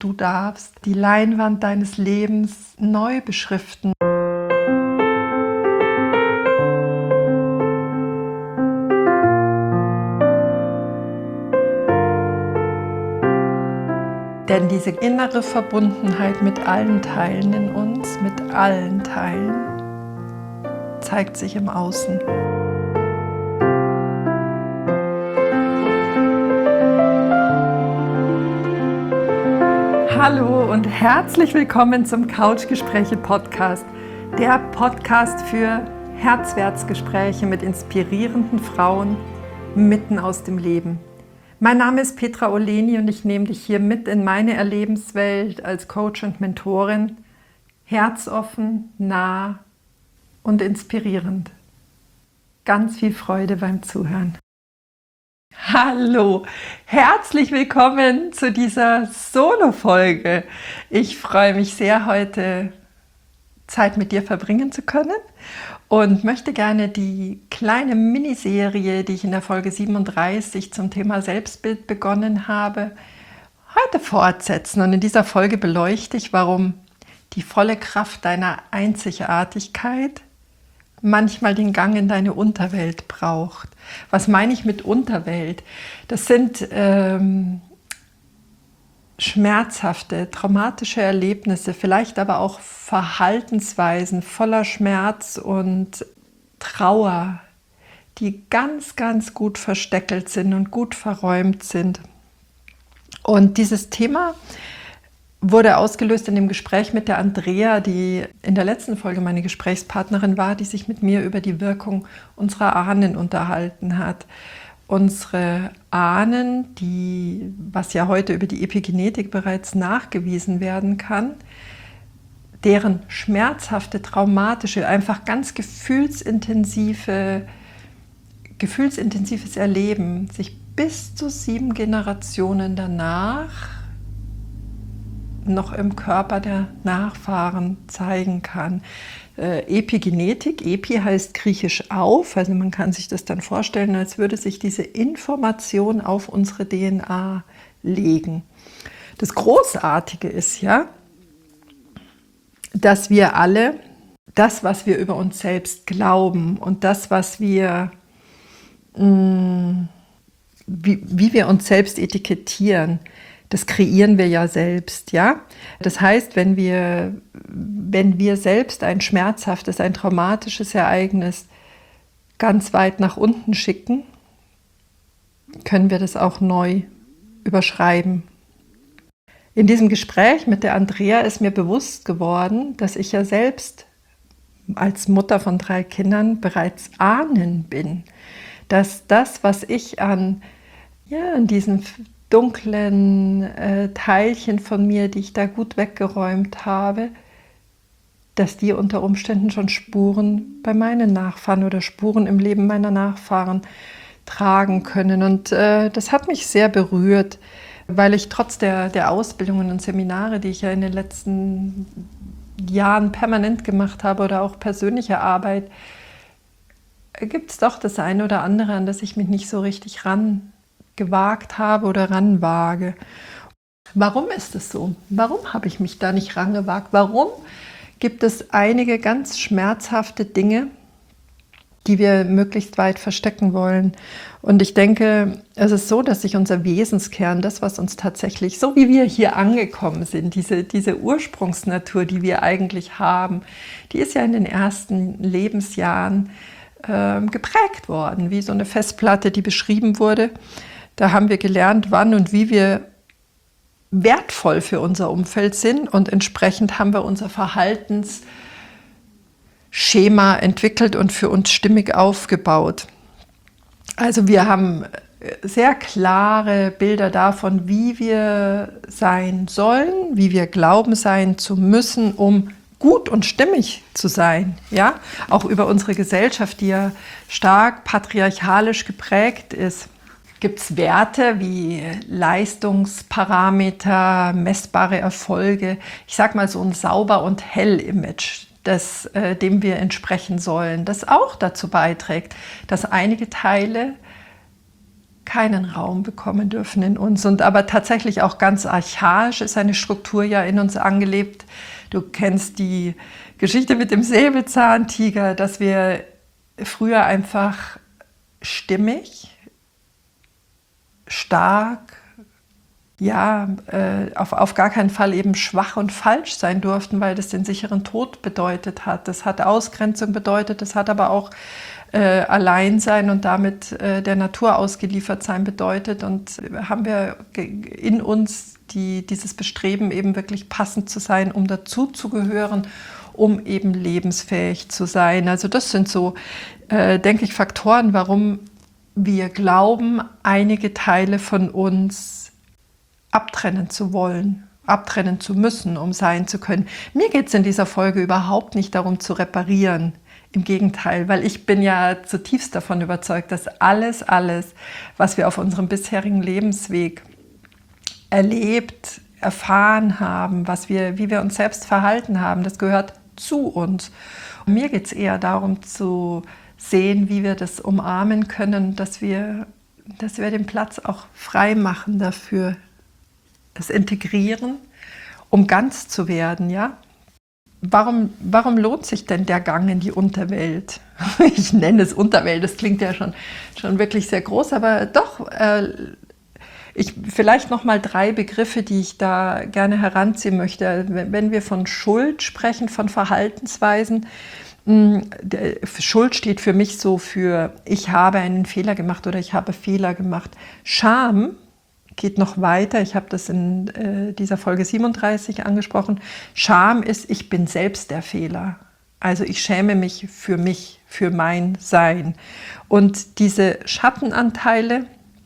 Du darfst die Leinwand deines Lebens neu beschriften. Denn diese innere Verbundenheit mit allen Teilen in uns, mit allen Teilen, zeigt sich im Außen. Hallo und herzlich willkommen zum Couchgespräche-Podcast, der Podcast für Herzwärtsgespräche mit inspirierenden Frauen mitten aus dem Leben. Mein Name ist Petra Oleni und ich nehme dich hier mit in meine Erlebenswelt als Coach und Mentorin, herzoffen, nah und inspirierend. Ganz viel Freude beim Zuhören. Hallo, herzlich willkommen zu dieser Solo-Folge. Ich freue mich sehr, heute Zeit mit dir verbringen zu können und möchte gerne die kleine Miniserie, die ich in der Folge 37 zum Thema Selbstbild begonnen habe, heute fortsetzen. Und in dieser Folge beleuchte ich, warum die volle Kraft deiner Einzigartigkeit manchmal den Gang in deine Unterwelt braucht. Was meine ich mit Unterwelt? Das sind schmerzhafte, traumatische Erlebnisse, vielleicht aber auch Verhaltensweisen voller Schmerz und Trauer, die ganz, ganz gut versteckelt sind und gut verräumt sind. Und dieses Thema wurde ausgelöst in dem Gespräch mit der Andrea, die in der letzten Folge meine Gesprächspartnerin war, die sich mit mir über die Wirkung unserer Ahnen unterhalten hat. Unsere Ahnen, die, was ja heute über die Epigenetik bereits nachgewiesen werden kann, deren schmerzhafte, traumatische, einfach ganz gefühlsintensives Erleben sich bis zu 7 Generationen danach noch im Körper der Nachfahren zeigen kann. Epigenetik, Epi heißt griechisch auf, also man kann sich das dann vorstellen, als würde sich diese Information auf unsere DNA legen. Das Großartige ist ja, dass wir alle das, was wir über uns selbst glauben und das, was wir, wie wir uns selbst etikettieren, das kreieren wir ja selbst, ja. Das heißt, wenn wir selbst ein schmerzhaftes, ein traumatisches Ereignis ganz weit nach unten schicken, können wir das auch neu überschreiben. In diesem Gespräch mit der Andrea ist mir bewusst geworden, dass ich ja selbst als Mutter von 3 Kindern bereits Ahnen bin, dass das, was ich an diesen dunklen Teilchen von mir, die ich da gut weggeräumt habe, dass die unter Umständen schon Spuren bei meinen Nachfahren oder Spuren im Leben meiner Nachfahren tragen können. Und das hat mich sehr berührt, weil ich trotz der Ausbildungen und Seminare, die ich ja in den letzten Jahren permanent gemacht habe oder auch persönliche Arbeit, gibt es doch das eine oder andere, an das ich mich nicht so richtig gewagt habe oder ranwage. Warum ist es so? Warum habe ich mich da nicht rangewagt? Warum gibt es einige ganz schmerzhafte Dinge, die wir möglichst weit verstecken wollen? Und ich denke, es ist so, dass sich unser Wesenskern, das, was uns tatsächlich, so wie wir hier angekommen sind, diese Ursprungsnatur, die wir eigentlich haben, die ist ja in den ersten Lebensjahren geprägt worden, wie so eine Festplatte, die beschrieben wurde. Da haben wir gelernt, wann und wie wir wertvoll für unser Umfeld sind und entsprechend haben wir unser Verhaltensschema entwickelt und für uns stimmig aufgebaut. Also wir haben sehr klare Bilder davon, wie wir sein sollen, wie wir glauben sein zu müssen, um gut und stimmig zu sein. Ja? Auch über unsere Gesellschaft, die ja stark patriarchalisch geprägt ist. Gibt es Werte wie Leistungsparameter, messbare Erfolge, ich sag mal so ein sauber und hell Image, dem wir entsprechen sollen, das auch dazu beiträgt, dass einige Teile keinen Raum bekommen dürfen in uns. Und aber tatsächlich auch ganz archaisch ist eine Struktur ja in uns angelebt. Du kennst die Geschichte mit dem Säbelzahntiger, dass wir früher einfach stimmig, stark, ja, auf gar keinen Fall eben schwach und falsch sein durften, weil das den sicheren Tod bedeutet hat. Das hat Ausgrenzung bedeutet, das hat aber auch Alleinsein und damit der Natur ausgeliefert sein bedeutet. Und haben wir in uns dieses Bestreben, eben wirklich passend zu sein, um dazuzugehören, um eben lebensfähig zu sein. Also das sind so, denke ich, Faktoren, warum wir glauben, einige Teile von uns abtrennen zu wollen, abtrennen zu müssen, um sein zu können. Mir geht es in dieser Folge überhaupt nicht darum zu reparieren. Im Gegenteil, weil ich bin ja zutiefst davon überzeugt, dass alles, was wir auf unserem bisherigen Lebensweg erlebt, erfahren haben, wie wir uns selbst verhalten haben, das gehört zu uns. Und mir geht es eher darum zu sehen, wie wir das umarmen können, dass wir den Platz auch frei machen dafür, das integrieren, um ganz zu werden, ja? Warum lohnt sich denn der Gang in die Unterwelt? Ich nenne es Unterwelt, das klingt ja schon wirklich sehr groß, aber doch, vielleicht noch mal 3 Begriffe, die ich da gerne heranziehen möchte. Wenn wir von Schuld sprechen, von Verhaltensweisen, Schuld steht für mich so für, ich habe einen Fehler gemacht oder ich habe Fehler gemacht. Scham geht noch weiter, ich habe das in dieser Folge 37 angesprochen. Scham ist, ich bin selbst der Fehler. Also ich schäme mich, für mein Sein. Und diese Schattenanteile,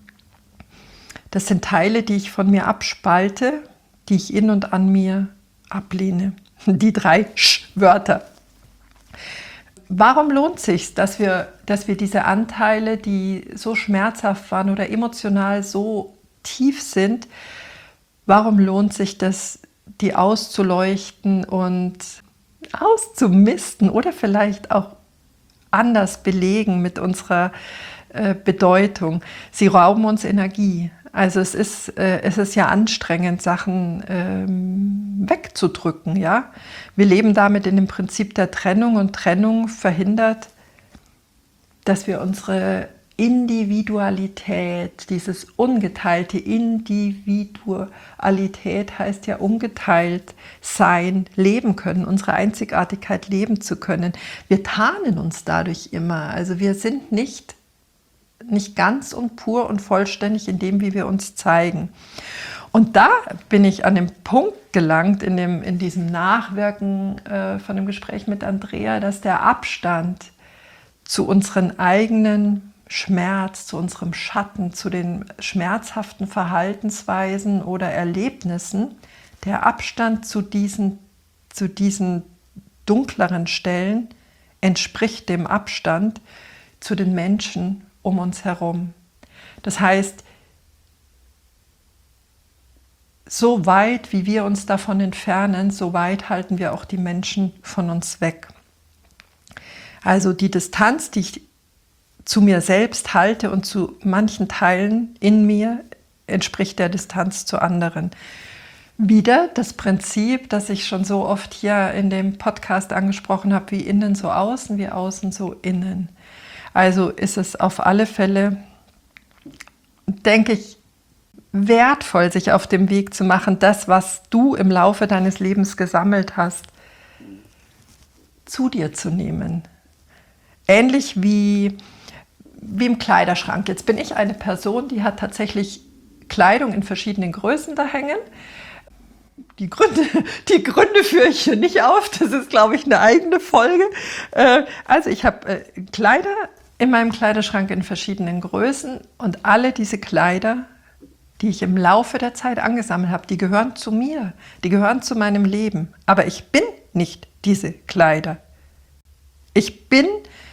das sind Teile, die ich von mir abspalte, die ich in und an mir ablehne. Die 3 Wörter. Warum lohnt es sich, dass wir diese Anteile, die so schmerzhaft waren oder emotional so tief sind, warum lohnt sich das, die auszuleuchten und auszumisten oder vielleicht auch anders belegen mit unserer Bedeutung? Sie rauben uns Energie. Also es ist ja anstrengend, Sachen wegzudrücken. Ja? Wir leben damit in dem Prinzip der Trennung und Trennung verhindert, dass wir unsere Individualität, dieses ungeteilte Individualität heißt ja ungeteilt sein, leben können, unsere Einzigartigkeit leben zu können. Wir tarnen uns dadurch immer. Also wir sind nicht ganz und pur und vollständig in dem, wie wir uns zeigen. Und da bin ich an dem Punkt gelangt, in diesem Nachwirken von dem Gespräch mit Andrea, dass der Abstand zu unseren eigenen Schmerz, zu unserem Schatten, zu den schmerzhaften Verhaltensweisen oder Erlebnissen, der Abstand zu diesen dunkleren Stellen entspricht dem Abstand zu den Menschen um uns herum. Das heißt, so weit, wie wir uns davon entfernen, so weit halten wir auch die Menschen von uns weg. Also die Distanz, die ich zu mir selbst halte und zu manchen Teilen in mir, entspricht der Distanz zu anderen. Wieder das Prinzip, das ich schon so oft hier in dem Podcast angesprochen habe, wie innen so außen, wie außen so innen. Also ist es auf alle Fälle, denke ich, wertvoll, sich auf dem Weg zu machen, das, was du im Laufe deines Lebens gesammelt hast, zu dir zu nehmen. Ähnlich wie im Kleiderschrank. Jetzt bin ich eine Person, die hat tatsächlich Kleidung in verschiedenen Größen da hängen. Die Gründe führe ich hier nicht auf. Das ist, glaube ich, eine eigene Folge. Also ich habe Kleider in meinem Kleiderschrank in verschiedenen Größen und alle diese Kleider, die ich im Laufe der Zeit angesammelt habe, die gehören zu mir, die gehören zu meinem Leben. Aber ich bin nicht diese Kleider. Ich bin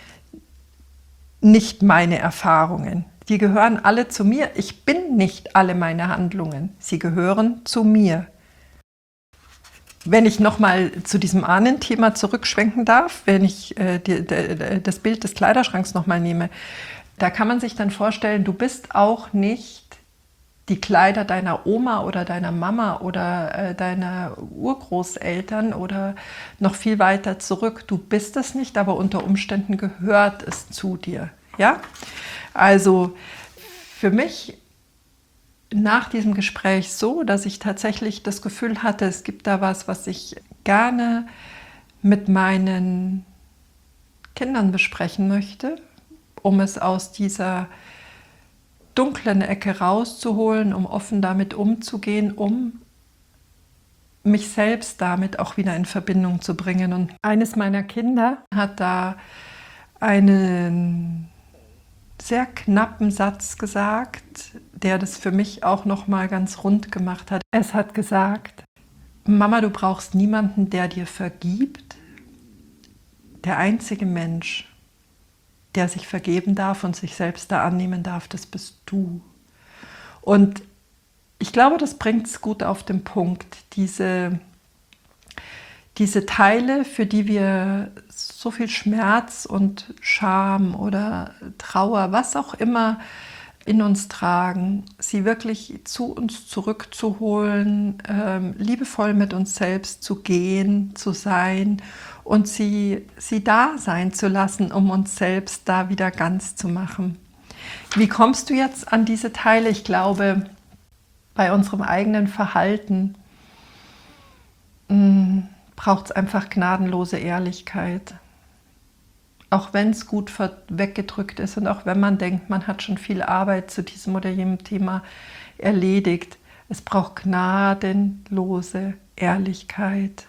nicht meine Erfahrungen. Die gehören alle zu mir. Ich bin nicht alle meine Handlungen. Sie gehören zu mir. Wenn ich nochmal zu diesem Ahnenthema zurückschwenken darf, wenn ich das Bild des Kleiderschranks nochmal nehme, da kann man sich dann vorstellen, du bist auch nicht die Kleider deiner Oma oder deiner Mama oder deiner Urgroßeltern oder noch viel weiter zurück. Du bist es nicht, aber unter Umständen gehört es zu dir. Ja? Also für mich nach diesem Gespräch so, dass ich tatsächlich das Gefühl hatte, es gibt da was ich gerne mit meinen Kindern besprechen möchte, um es aus dieser dunklen Ecke rauszuholen, um offen damit umzugehen, um mich selbst damit auch wieder in Verbindung zu bringen. Und eines meiner Kinder hat da einen sehr knappen Satz gesagt, der das für mich auch noch mal ganz rund gemacht hat. Es hat gesagt: Mama, du brauchst niemanden, der dir vergibt. Der einzige Mensch, der sich vergeben darf und sich selbst da annehmen darf, das bist du. Und ich glaube, das bringt es gut auf den Punkt. Diese Teile, für die wir so viel Schmerz und Scham oder Trauer, was auch immer in uns tragen, sie wirklich zu uns zurückzuholen, liebevoll mit uns selbst zu gehen, zu sein und sie da sein zu lassen, um uns selbst da wieder ganz zu machen. Wie kommst du jetzt an diese Teile? Ich glaube, bei unserem eigenen Verhalten braucht es einfach gnadenlose Ehrlichkeit. Auch wenn es gut weggedrückt ist und auch wenn man denkt, man hat schon viel Arbeit zu diesem oder jenem Thema erledigt. Es braucht gnadenlose Ehrlichkeit.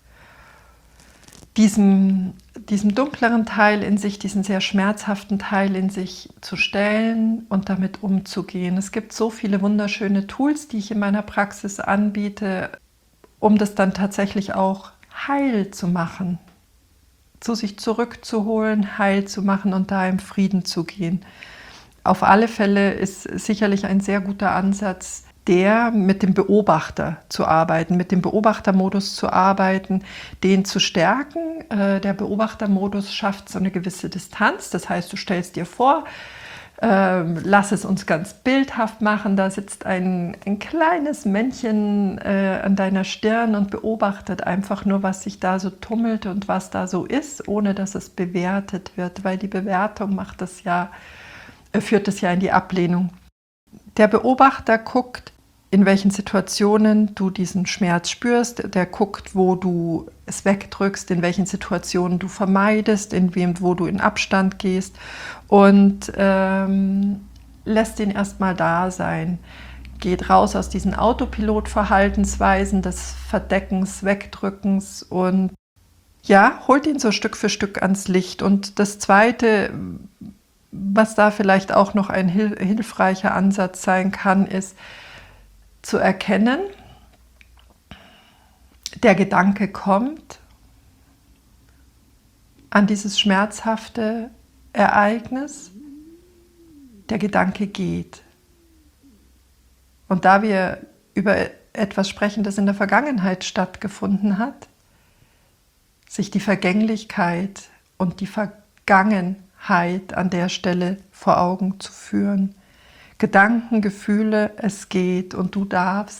Diesem dunkleren Teil in sich, diesen sehr schmerzhaften Teil in sich zu stellen und damit umzugehen. Es gibt so viele wunderschöne Tools, die ich in meiner Praxis anbiete, um das dann tatsächlich auch heil zu machen, zu sich zurückzuholen, heil zu machen und da im Frieden zu gehen. Auf alle Fälle ist sicherlich ein sehr guter Ansatz, der mit dem Beobachter zu arbeiten, mit dem Beobachtermodus zu arbeiten, den zu stärken. Der Beobachtermodus schafft so eine gewisse Distanz. Das heißt, du stellst dir vor, lass es uns ganz bildhaft machen, da sitzt ein kleines Männchen an deiner Stirn und beobachtet einfach nur, was sich da so tummelt und was da so ist, ohne dass es bewertet wird, weil die Bewertung führt es ja in die Ablehnung. Der Beobachter guckt, in welchen Situationen du diesen Schmerz spürst, der guckt, wo du es wegdrückst, in welchen Situationen du vermeidest, wo du in Abstand gehst und lässt ihn erstmal da sein. Geht raus aus diesen Autopilot-Verhaltensweisen des Verdeckens, Wegdrückens und ja, holt ihn so Stück für Stück ans Licht. Und das Zweite, was da vielleicht auch noch ein hilfreicher Ansatz sein kann, ist zu erkennen, der Gedanke kommt an dieses schmerzhafte Ereignis, der Gedanke geht. Und da wir über etwas sprechen, das in der Vergangenheit stattgefunden hat, sich die Vergänglichkeit und die Vergangenheit an der Stelle vor Augen zu führen. Gedanken, Gefühle, es geht und du darfst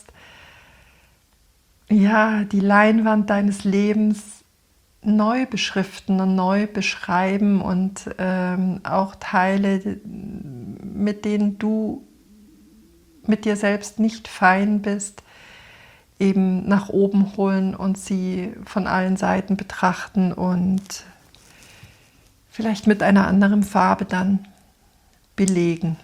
die Leinwand deines Lebens neu beschriften und neu beschreiben und auch Teile, mit denen du mit dir selbst nicht fein bist, eben nach oben holen und sie von allen Seiten betrachten und vielleicht mit einer anderen Farbe dann belegen.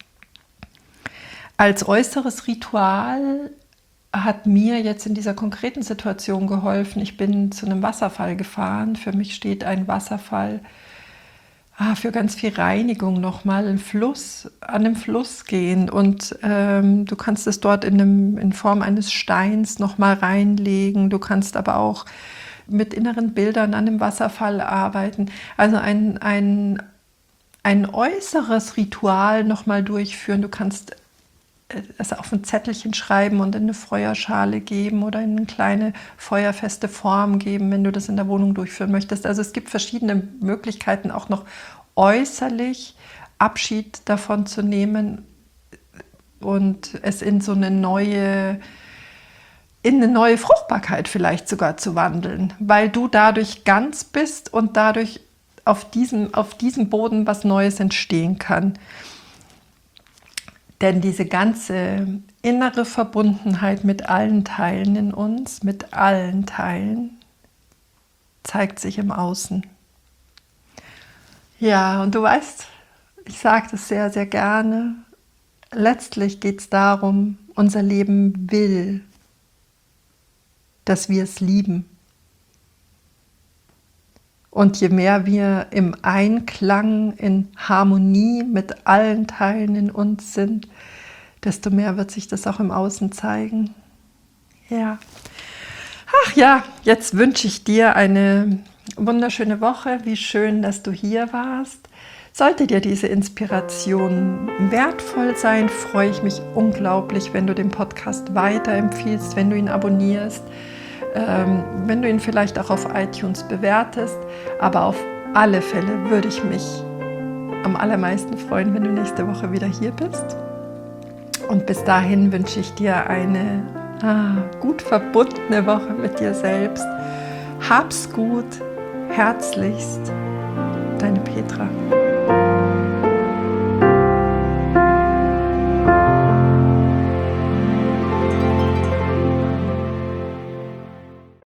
Als äußeres Ritual hat mir jetzt in dieser konkreten Situation geholfen. Ich bin zu einem Wasserfall gefahren. Für mich steht ein Wasserfall für ganz viel Reinigung nochmal, an einem Fluss gehen und du kannst es dort in Form eines Steins nochmal reinlegen. Du kannst aber auch mit inneren Bildern an dem Wasserfall arbeiten. Also ein äußeres Ritual nochmal durchführen. Du kannst es auf ein Zettelchen schreiben und in eine Feuerschale geben oder in eine kleine feuerfeste Form geben, wenn du das in der Wohnung durchführen möchtest. Also es gibt verschiedene Möglichkeiten, auch noch äußerlich Abschied davon zu nehmen und es in so eine neue Fruchtbarkeit vielleicht sogar zu wandeln, weil du dadurch ganz bist und dadurch auf diesem Boden was Neues entstehen kann. Denn diese ganze innere Verbundenheit mit allen Teilen in uns, mit allen Teilen, zeigt sich im Außen. Ja, und du weißt, ich sage das sehr, sehr gerne, letztlich geht es darum, unser Leben will, dass wir es lieben. Und je mehr wir im Einklang, in Harmonie mit allen Teilen in uns sind, desto mehr wird sich das auch im Außen zeigen. Ja. Ach ja, jetzt wünsche ich dir eine wunderschöne Woche. Wie schön, dass du hier warst. Sollte dir diese Inspiration wertvoll sein, freue ich mich unglaublich, wenn du den Podcast weiterempfiehlst, wenn du ihn abonnierst, wenn du ihn vielleicht auch auf iTunes bewertest. Aber auf alle Fälle würde ich mich am allermeisten freuen, wenn du nächste Woche wieder hier bist. Und bis dahin wünsche ich dir eine gut verbundene Woche mit dir selbst. Hab's gut, herzlichst, deine Petra.